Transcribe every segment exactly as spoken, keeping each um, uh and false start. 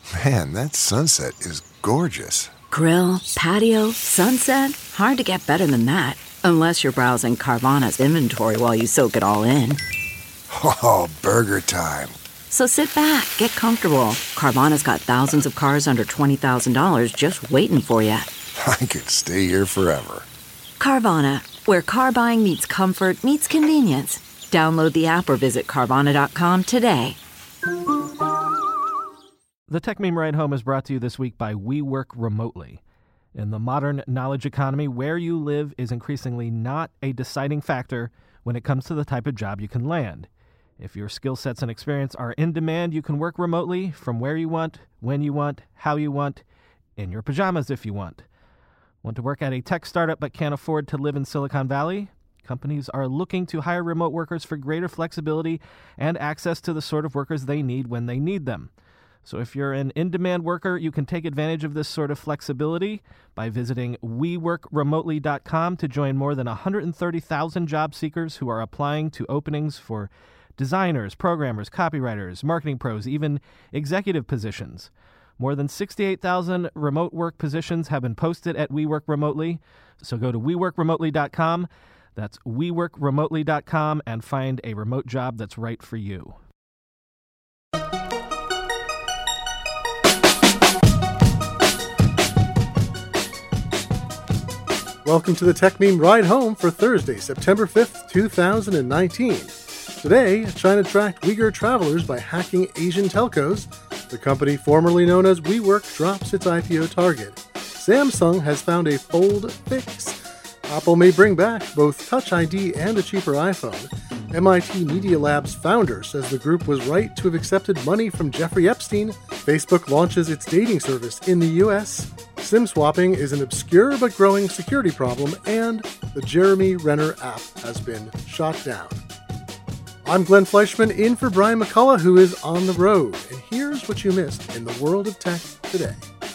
Man, that sunset is gorgeous. Grill, patio, sunset. Hard to get better than that. Unless you're browsing Carvana's inventory while you soak it all in. Oh, burger time. So sit back, get comfortable. Carvana's got thousands of cars under twenty thousand dollars just waiting for you. I could stay here forever. Carvana, where car buying meets comfort, meets convenience. Download the app or visit Carvana dot com today. The Tech Meme Ride Home is brought to you this week by We Work Remotely. In the modern knowledge economy, where you live is increasingly not a deciding factor when it comes to the type of job you can land. If your skill sets and experience are in demand, you can work remotely from where you want, when you want, how you want, in your pajamas if you want. Want to work at a tech startup but can't afford to live in Silicon Valley? Companies are looking to hire remote workers for greater flexibility and access to the sort of workers they need when they need them. So if you're an in-demand worker, you can take advantage of this sort of flexibility by visiting we work remotely dot com to join more than one hundred thirty thousand job seekers who are applying to openings for designers, programmers, copywriters, marketing pros, even executive positions. More than sixty-eight thousand remote work positions have been posted at We Work Remotely. So go to we work remotely dot com. That's we work remotely dot com and find a remote job that's right for you. Welcome to the Tech Meme Ride Home for Thursday, September fifth, two thousand nineteen. Today, China tracked Uyghur travelers by hacking Asian telcos. The company formerly known as WeWork drops its I P O target. Samsung has found a Fold fix. Apple may bring back both Touch I D and a cheaper iPhone. M I T Media Lab's founder says the group was right to have accepted money from Jeffrey Epstein. Facebook launches its dating service in the U S. SIM swapping is an obscure but growing security problem, and the Jeremy Renner app has been shot down. I'm Glenn Fleischman, in for Brian McCullough, who is on the road, and here's what you missed in the world of tech today.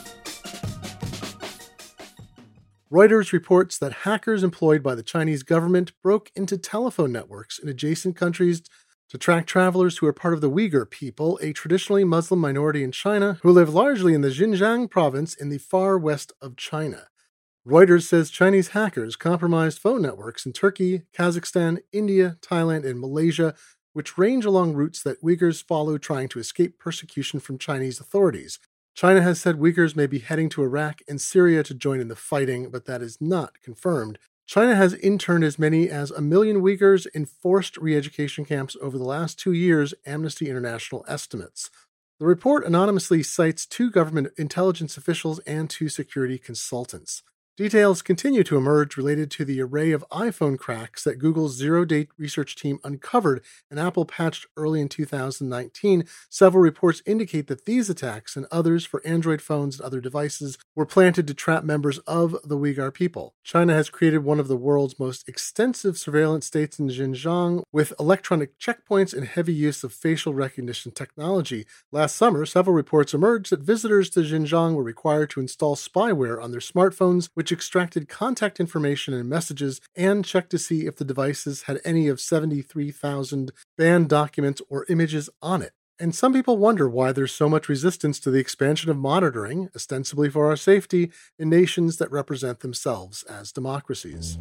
Reuters reports that hackers employed by the Chinese government broke into telephone networks in adjacent countries to track travelers who are part of the Uyghur people, a traditionally Muslim minority in China who live largely in the Xinjiang province in the far west of China. Reuters says Chinese hackers compromised phone networks in Turkey, Kazakhstan, India, Thailand, and Malaysia, which range along routes that Uyghurs follow trying to escape persecution from Chinese authorities. China has said Uyghurs may be heading to Iraq and Syria to join in the fighting, but that is not confirmed. China has interned as many as a million Uyghurs in forced re-education camps over the last two years, Amnesty International estimates. The report anonymously cites two government intelligence officials and two security consultants. Details continue to emerge related to the array of iPhone cracks that Google's zero-day research team uncovered and Apple patched early in two thousand nineteen. Several reports indicate that these attacks and others for Android phones and other devices were planted to trap members of the Uyghur people. China has created one of the world's most extensive surveillance states in Xinjiang, with electronic checkpoints and heavy use of facial recognition technology. Last summer, several reports emerged that visitors to Xinjiang were required to install spyware on their smartphones, which extracted contact information and messages and checked to see if the devices had any of seventy-three thousand banned documents or images on it. And some people wonder why there's so much resistance to the expansion of monitoring, ostensibly for our safety, in nations that represent themselves as democracies.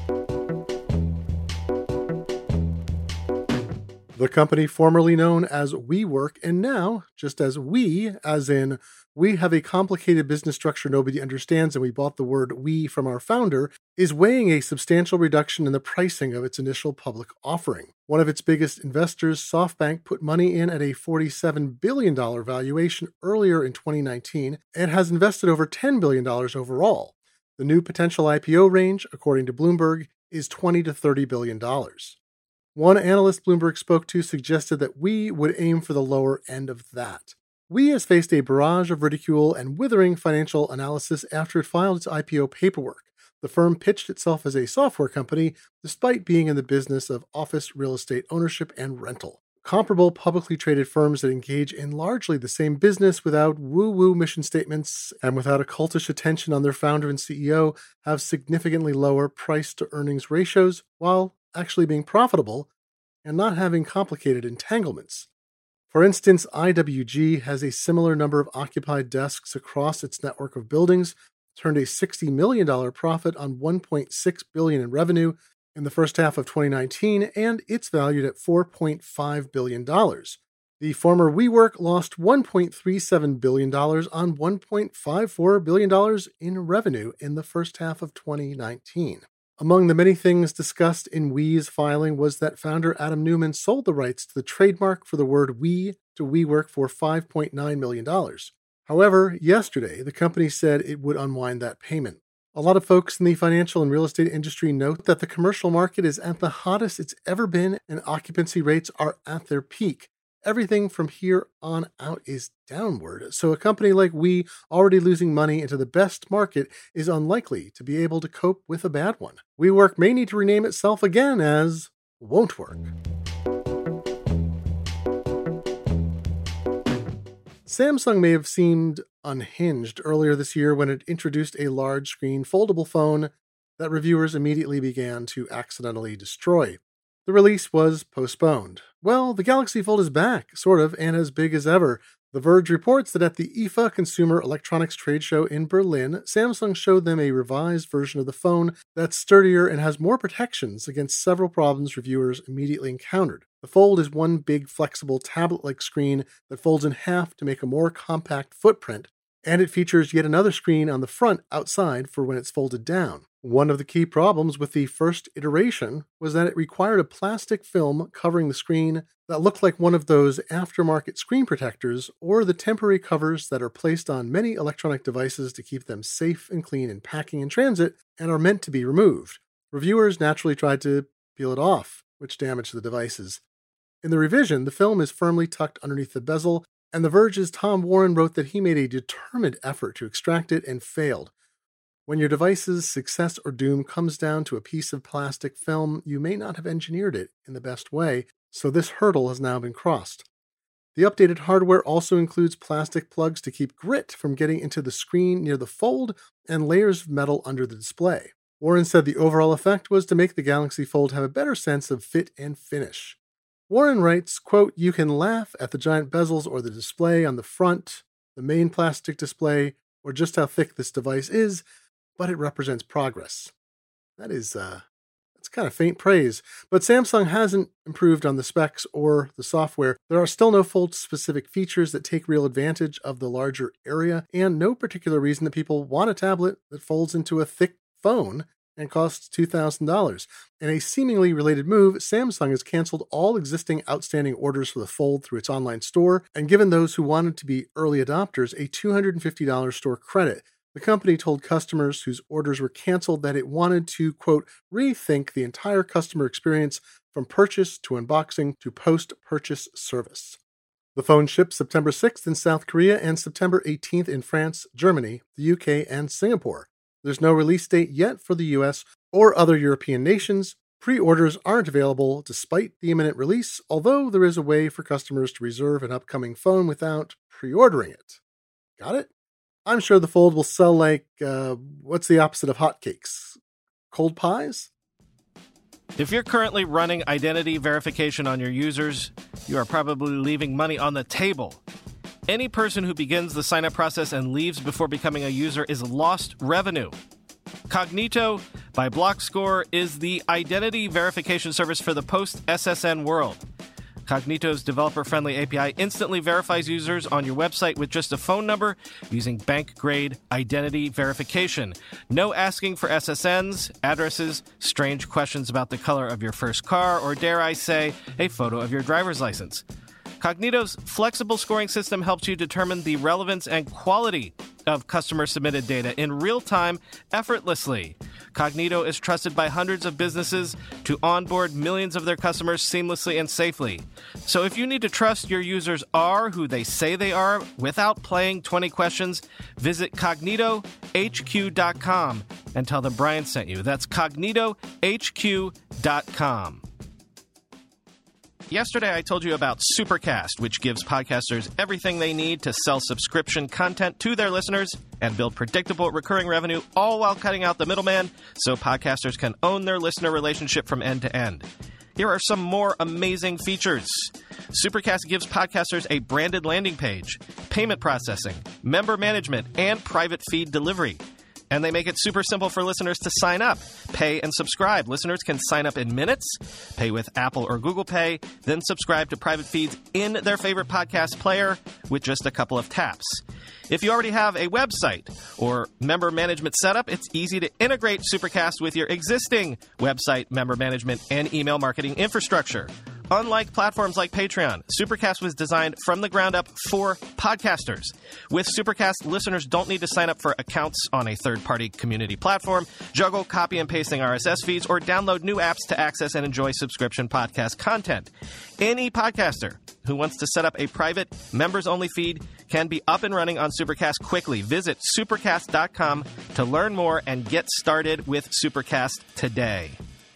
The company formerly known as WeWork, and now just as We, as in we have a complicated business structure nobody understands and we bought the word we from our founder, is weighing a substantial reduction in the pricing of its initial public offering. One of its biggest investors, SoftBank, put money in at a forty-seven billion dollars valuation earlier in twenty nineteen and has invested over ten billion dollars overall. The new potential I P O range, according to Bloomberg, is twenty to thirty billion dollars. One analyst Bloomberg spoke to suggested that We would aim for the lower end of that. We has faced a barrage of ridicule and withering financial analysis after it filed its I P O paperwork. The firm pitched itself as a software company, despite being in the business of office real estate ownership and rental. Comparable publicly traded firms that engage in largely the same business without woo-woo mission statements and without a cultish attention on their founder and C E O have significantly lower price-to-earnings ratios, while actually being profitable and not having complicated entanglements. For instance, I W G has a similar number of occupied desks across its network of buildings, turned a sixty million dollars profit on one point six billion dollars in revenue in the first half of twenty nineteen, and it's valued at four point five billion dollars. The former WeWork lost one point three seven billion dollars on one point five four billion dollars in revenue in the first half of twenty nineteen. Among the many things discussed in We's filing was that founder Adam Neumann sold the rights to the trademark for the word We to WeWork for five point nine million dollars. However, yesterday, the company said it would unwind that payment. A lot of folks in the financial and real estate industry note that the commercial market is at the hottest it's ever been and occupancy rates are at their peak. Everything from here on out is downward, so a company like We, already losing money into the best market, is unlikely to be able to cope with a bad one. WeWork may need to rename itself again as Won't Work. Samsung may have seemed unhinged earlier this year when it introduced a large-screen foldable phone that reviewers immediately began to accidentally destroy. The release was postponed. Well, the Galaxy Fold is back, sort of, and as big as ever. The Verge reports that at the I F A Consumer Electronics Trade Show in Berlin, Samsung showed them a revised version of the phone that's sturdier and has more protections against several problems reviewers immediately encountered. The Fold is one big flexible tablet-like screen that folds in half to make a more compact footprint, and it features yet another screen on the front outside for when it's folded down. One of the key problems with the first iteration was that it required a plastic film covering the screen that looked like one of those aftermarket screen protectors or the temporary covers that are placed on many electronic devices to keep them safe and clean in packing and transit and are meant to be removed. Reviewers naturally tried to peel it off, which damaged the devices. In the revision, the film is firmly tucked underneath the bezel, and The Verge's Tom Warren wrote that he made a determined effort to extract it and failed. When your device's success or doom comes down to a piece of plastic film, you may not have engineered it in the best way, so this hurdle has now been crossed. The updated hardware also includes plastic plugs to keep grit from getting into the screen near the fold and layers of metal under the display. Warren said the overall effect was to make the Galaxy Fold have a better sense of fit and finish. Warren writes, quote, "You can laugh at the giant bezels or the display on the front, the main plastic display, or just how thick this device is, but it represents progress." That is, uh, that's kind of faint praise. But Samsung hasn't improved on the specs or the software. There are still no Fold-specific features that take real advantage of the larger area, and no particular reason that people want a tablet that folds into a thick phone and costs two thousand dollars. In a seemingly related move, Samsung has canceled all existing outstanding orders for the Fold through its online store and given those who wanted to be early adopters a two hundred fifty dollars store credit. The company told customers whose orders were canceled that it wanted to, quote, rethink the entire customer experience from purchase to unboxing to post-purchase service. The phone ships September sixth in South Korea and September eighteenth in France, Germany, the U K, and Singapore. There's no release date yet for the U S or other European nations. Pre-orders aren't available despite the imminent release, although there is a way for customers to reserve an upcoming phone without pre-ordering it. Got it? I'm sure the Fold will sell like, uh, what's the opposite of hotcakes? Cold pies? If you're currently running identity verification on your users, you are probably leaving money on the table. Any person who begins the sign-up process and leaves before becoming a user is lost revenue. Cognito by Blockscore is the identity verification service for the post-S S N world. Cognito's developer-friendly A P I instantly verifies users on your website with just a phone number using bank-grade identity verification. No asking for S S Ns, addresses, strange questions about the color of your first car, or dare I say, a photo of your driver's license. Cognito's flexible scoring system helps you determine the relevance and quality of customer-submitted data in real time, effortlessly. Cognito is trusted by hundreds of businesses to onboard millions of their customers seamlessly and safely. So if you need to trust your users are who they say they are without playing twenty questions, visit cognito h q dot com and tell them Brian sent you. That's cognito h q dot com. Yesterday, I told you about Supercast, which gives podcasters everything they need to sell subscription content to their listeners and build predictable recurring revenue, all while cutting out the middleman so podcasters can own their listener relationship from end to end. Here are some more amazing features. Supercast gives podcasters a branded landing page, payment processing, member management, and private feed delivery. And they make it super simple for listeners to sign up, pay, and subscribe. Listeners can sign up in minutes, pay with Apple or Google Pay, then subscribe to private feeds in their favorite podcast player with just a couple of taps. If you already have a website or member management setup, it's easy to integrate Supercast with your existing website, member management, and email marketing infrastructure. Unlike platforms like Patreon, Supercast was designed from the ground up for podcasters. With Supercast, listeners don't need to sign up for accounts on a third-party community platform, juggle copy and pasting R S S feeds, or download new apps to access and enjoy subscription podcast content. Any podcaster who wants to set up a private, members-only feed can be up and running on Supercast quickly. Visit supercast dot com to learn more and get started with Supercast today.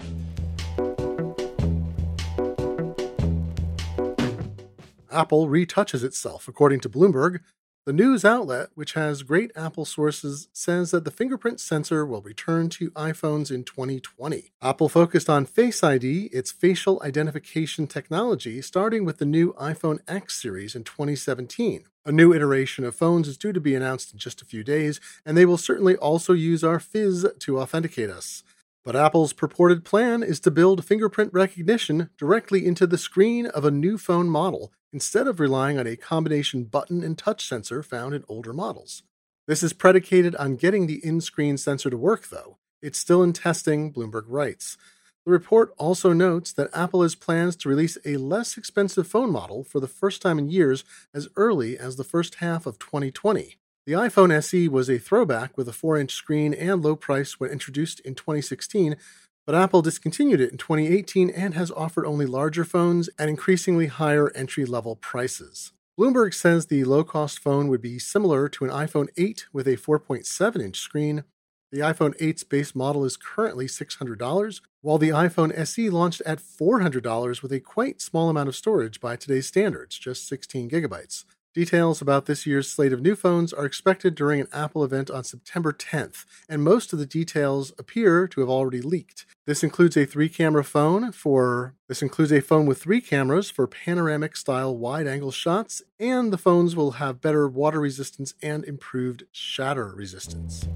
Apple retouches itself, according to Bloomberg. The news outlet, which has great Apple sources, says that the fingerprint sensor will return to iPhones in twenty twenty. Apple focused on Face I D, its facial identification technology, starting with the new iPhone X series in twenty seventeen. A new iteration of phones is due to be announced in just a few days, and they will certainly also use our Fizz to authenticate us. But Apple's purported plan is to build fingerprint recognition directly into the screen of a new phone model, instead of relying on a combination button and touch sensor found in older models. This is predicated on getting the in-screen sensor to work, though. It's still in testing, Bloomberg writes. The report also notes that Apple has plans to release a less expensive phone model for the first time in years as early as the first half of twenty twenty. The iPhone S E was a throwback with a four-inch screen and low price when introduced in twenty sixteen, but Apple discontinued it in twenty eighteen and has offered only larger phones at increasingly higher entry-level prices. Bloomberg says the low-cost phone would be similar to an iPhone eight with a four point seven inch screen. The iPhone eight's base model is currently six hundred dollars, while the iPhone S E launched at four hundred dollars with a quite small amount of storage by today's standards, just sixteen gigabytes. Details about this year's slate of new phones are expected during an Apple event on September tenth, and most of the details appear to have already leaked. This includes a three-camera phone for this includes a phone with three cameras for panoramic-style wide-angle shots, and the phones will have better water resistance and improved shatter resistance.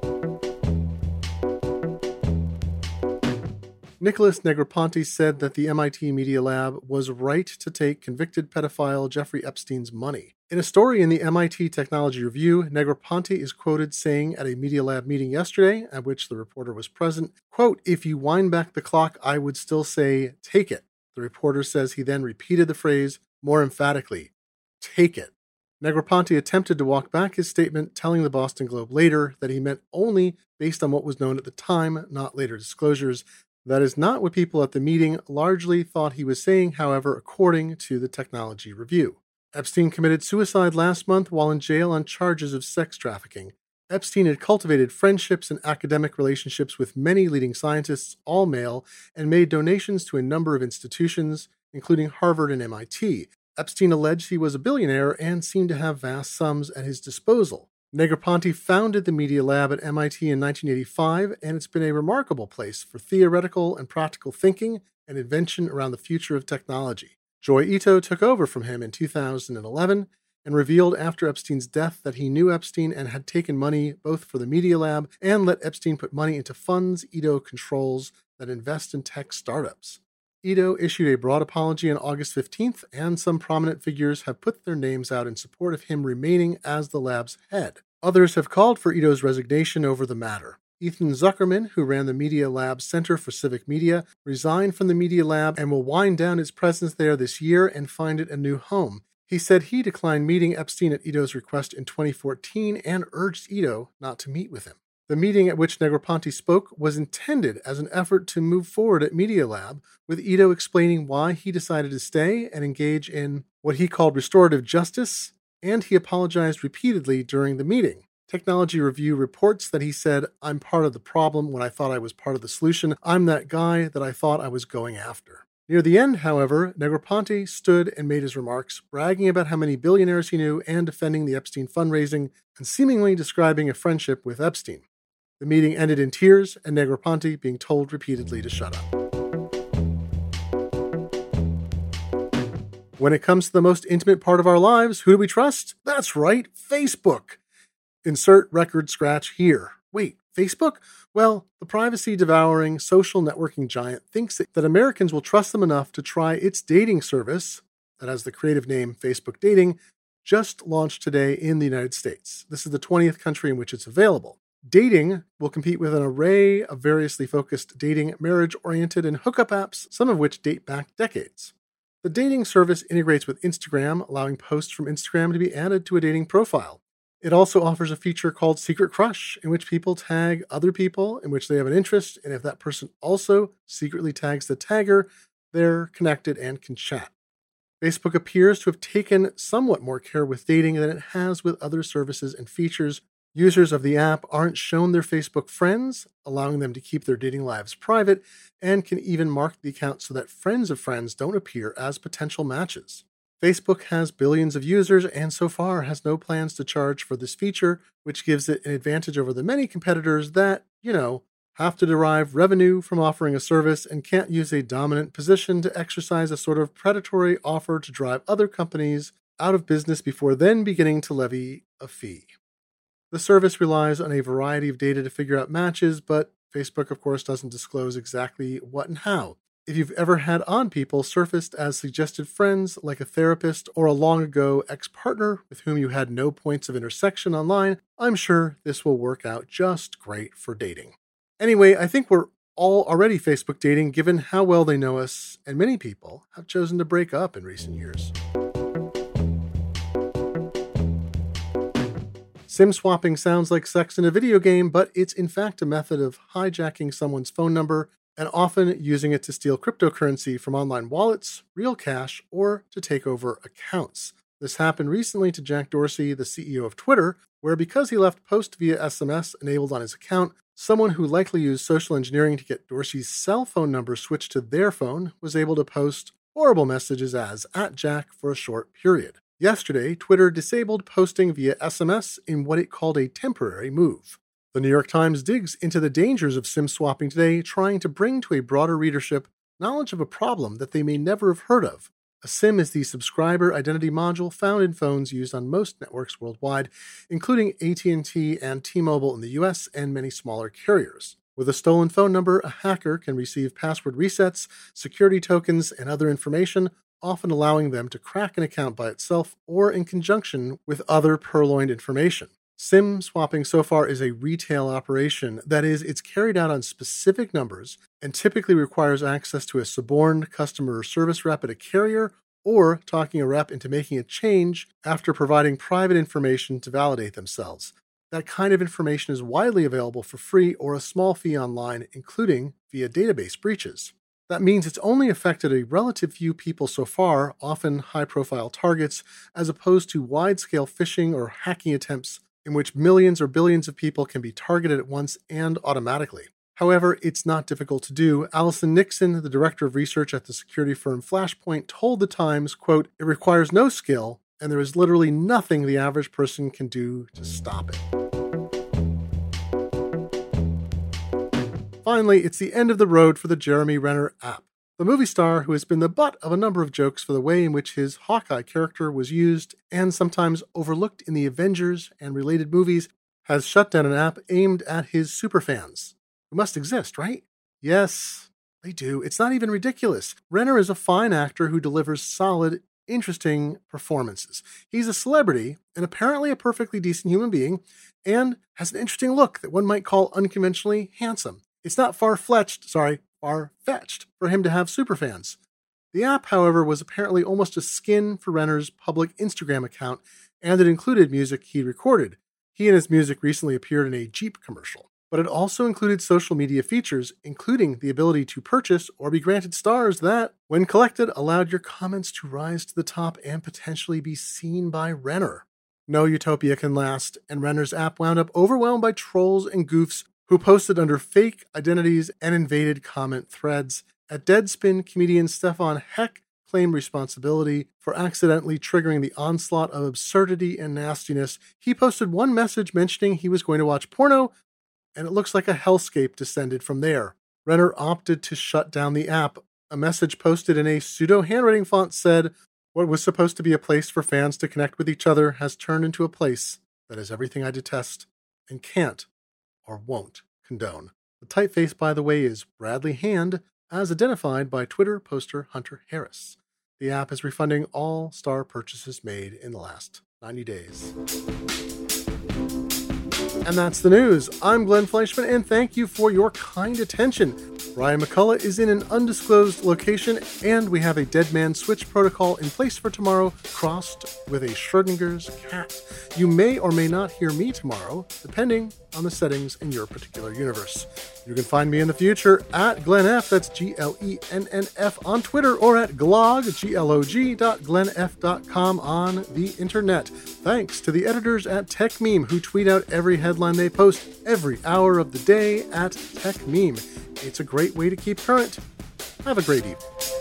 Nicholas Negroponte said that the M I T Media Lab was right to take convicted pedophile Jeffrey Epstein's money. In a story in the M I T Technology Review, Negroponte is quoted saying at a Media Lab meeting yesterday, at which the reporter was present, quote, "If you wind back the clock, I would still say, take it." The reporter says he then repeated the phrase more emphatically, take it. Negroponte attempted to walk back his statement, telling the Boston Globe later that he meant only based on what was known at the time, not later disclosures. That is not what people at the meeting largely thought he was saying, however, according to the Technology Review. Epstein committed suicide last month while in jail on charges of sex trafficking. Epstein had cultivated friendships and academic relationships with many leading scientists, all male, and made donations to a number of institutions, including Harvard and M I T. Epstein alleged he was a billionaire and seemed to have vast sums at his disposal. Negroponte founded the Media Lab at M I T in nineteen eighty-five, and it's been a remarkable place for theoretical and practical thinking and invention around the future of technology. Joi Ito took over from him in two thousand eleven and revealed after Epstein's death that he knew Epstein and had taken money both for the Media Lab and let Epstein put money into funds Ito controls that invest in tech startups. Ito issued a broad apology on August fifteenth, and some prominent figures have put their names out in support of him remaining as the lab's head. Others have called for Ito's resignation over the matter. Ethan Zuckerman, who ran the Media Lab Center for Civic Media, resigned from the Media Lab and will wind down his presence there this year and find it a new home. He said he declined meeting Epstein at Ito's request in twenty fourteen and urged Ito not to meet with him. The meeting at which Negroponte spoke was intended as an effort to move forward at Media Lab, with Ito explaining why he decided to stay and engage in what he called restorative justice, and he apologized repeatedly during the meeting. Technology Review reports that he said, "I'm part of the problem when I thought I was part of the solution. I'm that guy that I thought I was going after." Near the end, however, Negroponte stood and made his remarks, bragging about how many billionaires he knew and defending the Epstein fundraising, and seemingly describing a friendship with Epstein. The meeting ended in tears and Negroponte being told repeatedly to shut up. When it comes to the most intimate part of our lives, who do we trust? That's right, Facebook. Insert record scratch here. Wait, Facebook? Well, the privacy-devouring social networking giant thinks that Americans will trust them enough to try its dating service, that has the creative name Facebook Dating, just launched today in the United States. This is the twentieth country in which it's available. Dating will compete with an array of variously focused dating, marriage-oriented, and hookup apps, some of which date back decades. The dating service integrates with Instagram, allowing posts from Instagram to be added to a dating profile. It also offers a feature called Secret Crush, in which people tag other people in which they have an interest, and if that person also secretly tags the tagger, they're connected and can chat. Facebook appears to have taken somewhat more care with dating than it has with other services and features. Users of the app aren't shown their Facebook friends, allowing them to keep their dating lives private, and can even mark the account so that friends of friends don't appear as potential matches. Facebook has billions of users and so far has no plans to charge for this feature, which gives it an advantage over the many competitors that, you know, have to derive revenue from offering a service and can't use a dominant position to exercise a sort of predatory offer to drive other companies out of business before then beginning to levy a fee. The service relies on a variety of data to figure out matches, but Facebook, of course, doesn't disclose exactly what and how. If you've ever had odd people surfaced as suggested friends, like a therapist or a long-ago ex-partner with whom you had no points of intersection online, I'm sure this will work out just great for dating. Anyway, I think we're all already Facebook dating given how well they know us, and many people have chosen to break up in recent years. SIM swapping sounds like sex in a video game, but it's in fact a method of hijacking someone's phone number and often using it to steal cryptocurrency from online wallets, real cash, or to take over accounts. This happened recently to Jack Dorsey, the C E O of Twitter, where because he left posts via S M S enabled on his account, someone who likely used social engineering to get Dorsey's cell phone number switched to their phone was able to post horrible messages as at Jack for a short period. Yesterday, Twitter disabled posting via S M S in what it called a temporary move. The New York Times digs into the dangers of SIM swapping today, trying to bring to a broader readership knowledge of a problem that they may never have heard of. A SIM is the subscriber identity module found in phones used on most networks worldwide, including A T and T and T-Mobile in the U S and many smaller carriers. With a stolen phone number, a hacker can receive password resets, security tokens, and other information, often allowing them to crack an account by itself or in conjunction with other purloined information. SIM swapping so far is a retail operation. That is, it's carried out on specific numbers and typically requires access to a suborned customer service rep at a carrier or talking a rep into making a change after providing private information to validate themselves. That kind of information is widely available for free or a small fee online, including via database breaches. That means it's only affected a relative few people so far, often high-profile targets, as opposed to wide-scale phishing or hacking attempts in which millions or billions of people can be targeted at once and automatically. However, it's not difficult to do. Allison Nixon, the director of research at the security firm Flashpoint, told The Times, quote, "It requires no skill, and there is literally nothing the average person can do to stop it." Finally, it's the end of the road for the Jeremy Renner app. The movie star, who has been the butt of a number of jokes for the way in which his Hawkeye character was used and sometimes overlooked in the Avengers and related movies, has shut down an app aimed at his superfans, who must exist, right? Yes, they do. It's not even ridiculous. Renner is a fine actor who delivers solid, interesting performances. He's a celebrity and apparently a perfectly decent human being and has an interesting look that one might call unconventionally handsome. It's not far-fetched, sorry, far-fetched for him to have superfans. The app, however, was apparently almost a skin for Renner's public Instagram account, and it included music he recorded. He and his music recently appeared in a Jeep commercial. But it also included social media features, including the ability to purchase or be granted stars that, when collected, allowed your comments to rise to the top and potentially be seen by Renner. No utopia can last, and Renner's app wound up overwhelmed by trolls and goofs who posted under fake identities and invaded comment threads. At Deadspin, comedian Stefan Heck claimed responsibility for accidentally triggering the onslaught of absurdity and nastiness. He posted one message mentioning he was going to watch porno, and it looks like a hellscape descended from there. Renner opted to shut down the app. A message posted in a pseudo-handwriting font said, What was supposed to be a place for fans to connect with each other has turned into a place that is everything I detest and can't or won't condone. The typeface, by the way, is Bradley Hand, as identified by Twitter poster Hunter Harris. The app is refunding all Star purchases made in the last ninety days. And that's the news. I'm Glenn Fleischman, and thank you for your kind attention. Brian McCullough is in an undisclosed location, and we have a Dead Man Switch protocol in place for tomorrow, crossed with a Schrodinger's cat. You may or may not hear me tomorrow, depending on the settings in your particular universe. You can find me in the future at Glenn F, that's G L E N N F, on Twitter, or at glog, G L O G, dot glenn f dot com on the internet. Thanks to the editors at TechMeme, who tweet out every headline they post every hour of the day at TechMeme. It's a great way to keep current. Have a great evening.